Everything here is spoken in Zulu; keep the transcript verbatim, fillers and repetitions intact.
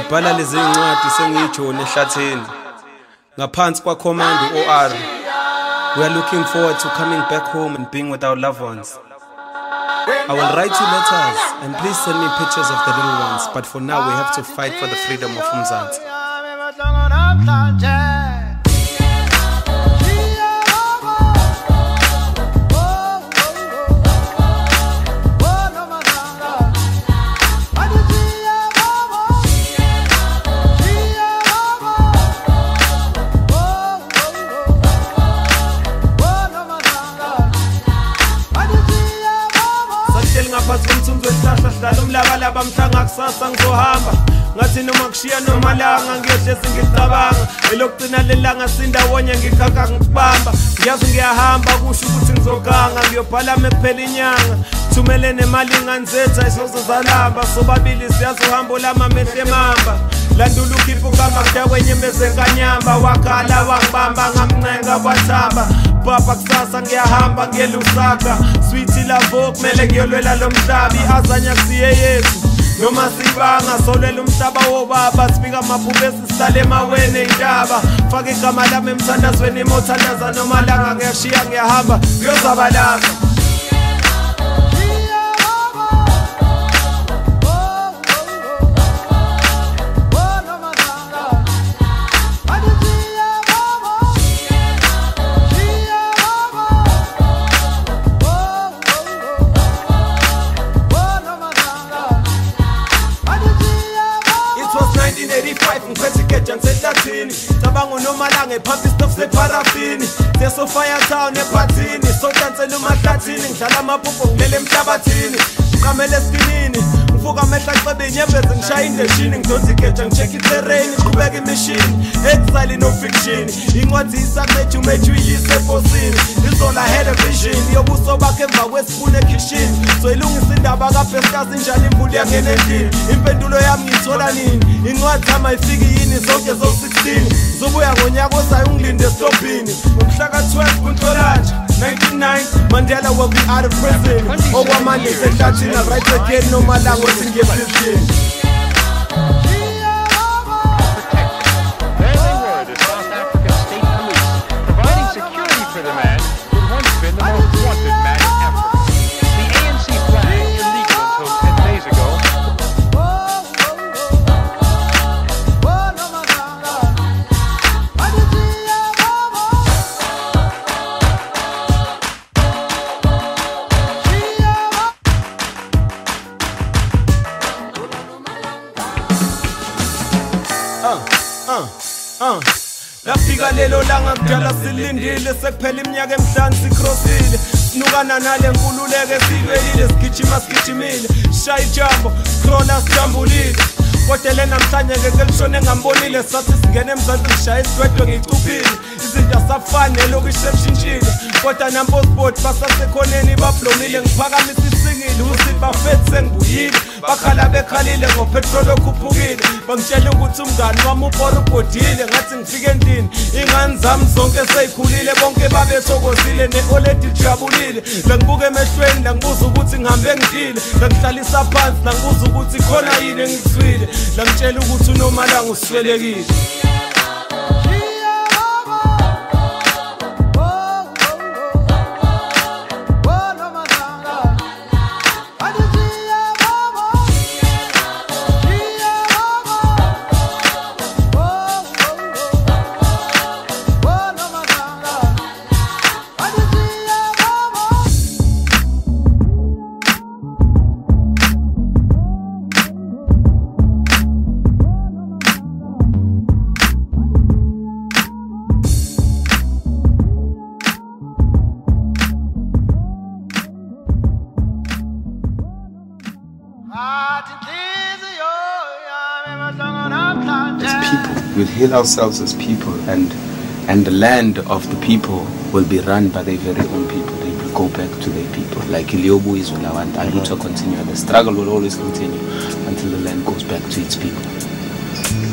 ngibhala lezi ncwadi sengijone ehlatheni ngaphansi kwa command O R. We are looking forward to coming back home and being with our loved ones. I will write you letters and please send me pictures of the little ones, but for now we have to fight for the freedom of Umzansi. Dala umlabalaba mhlanga kusasa ngizohamba ngathi noma kushiya noma langa ngiyohle singicabanga elokugcina lelanga sindawonye ngikhaka ngibamba ngiyazi ngiyahamba kusho ukuthi ngizoganga ngiyobhala mekuphela inyanga thumele nemali nganzetha isozozalamba sobabili siyazohamba lama mehle mamba landula ukhipha ukamba kudakwenye mezenkanyamba wakhala wangibamba ngamncenga wathamba papa kusasa ngiyahamba ngelusaka sweetie lavo kumele ngiyolwela lo mhlabi azanya kusiye Yesu noma sibanga solwela umhlaba wobaba sifika amaphupho sisale emaweni indaba faka igama lami emthandazweni emothandaza noma langa ngiyashiya ngiyahamba ngiyozabalaza. nineteen eighty-five ngiphethe igeja ngisehlathini cabanga nomalanga ephambi stop separafini seso fire town ephathini sodansela umahlathini ngidlala amaphupho ngilele emhlabathini ngiqamele eskinini ngivuka amehla acebeni yeveze ngishaya indeshini ngidonsa igeja ngicheck iterrain ngiqhubeka imishini exile no fiction incwadi isaqethe umethu uyise eposini izola head of vision yobuso bakhe emva kwesipune ekitchen soyilungisa indaba kaPescas njalo imvula yangena endlini impendulo yami ngithola nini incwadi yami ayifiki yini zonke zo sixteen zobuya ngonyaka ozayo ungilinde estopini ngomhla ka twelve kuNhlolanja nineteen ninety Mandela will be out of prison okwamanje sehlathini right again noma langa othi ngiyephizini. Uh, uh. Lafika lelo langa kudala silindile sekuphela iminyaka emihlanu sikrosile sinukana nale nkululeke sivelile sigijima sigijimile shaya ijambo scrolla sijambulile kodwa lena namhlanje ngeke lishone ngambonile sathi singene emzansi ngishaya isidwedwe ngicuphile izinto asafani nelokishe ebshintshile kodwa nampo sport basasekhoneni bablomile ngiphakamisa isingile usithi bafethi sengibuyile bakhala bekhalile ngopetrol okhuphukile bangitshela ukuthi umngani wami upora ubhodile ngathi ngifike endlini ingane zami zonke seyikhulile bonke babethokozile ne-oledi lijabulile la ngibuka emehlweni la ngibuza ukuthi ngihambe ngidile la ngihlalisa phansi la ngibuza ukuthi khona yini engikuzwile la ngitshela ukuthi uNomalanga uswelekile. As people, we'll heal ourselves as people, and and the land of the people will be run by their very own people. They will go back to their people. Like Iliobu is Ulawant, Aluta continue. The struggle will always continue until the land goes back to its people.